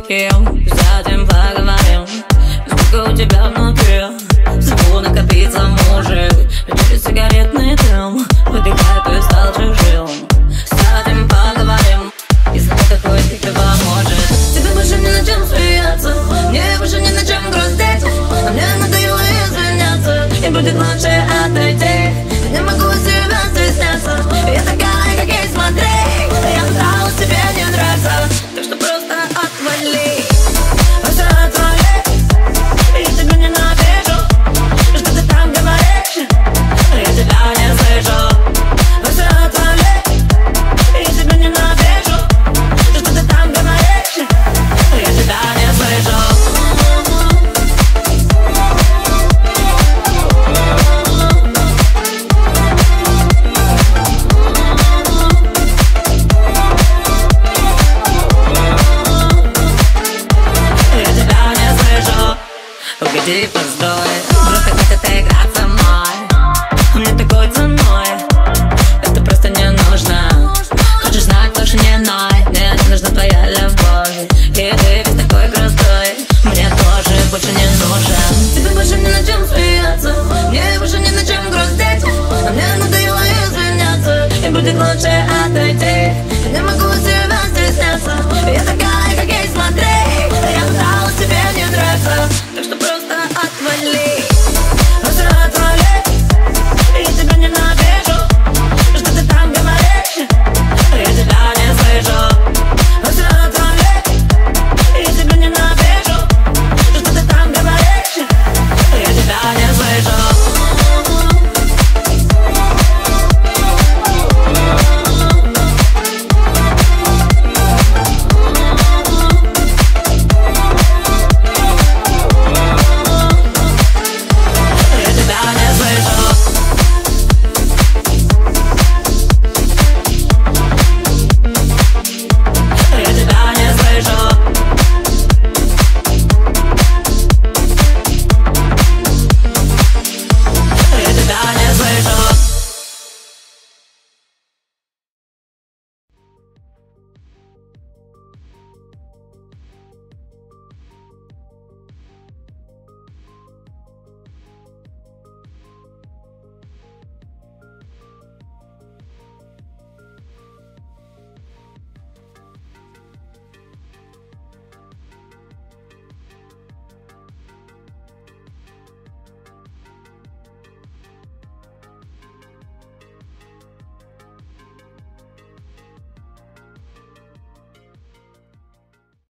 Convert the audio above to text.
выпьем, затем поговорим. Сколько у тебя внутри? Смогу накопиться может. Через сигаретный дым выдыхай, ты стал чужим. Затем поговорим, если такой тебе поможет. Тебе больше не на чем смеяться, мне больше не на чем грустить, а мне надоело извиняться, и будет лучше отойти. Не могу себя стесняться, я такая, как есть, смотри. Я знала, тебе не нравится, так что просто отвали. Просто отвали, я тебя ненавижу. Что ты там говоришь? Я тебя не слышу. Просто отвали, я тебя ненавижу. Что ты там говоришь? Я тебя не слышу. Погоди, постой.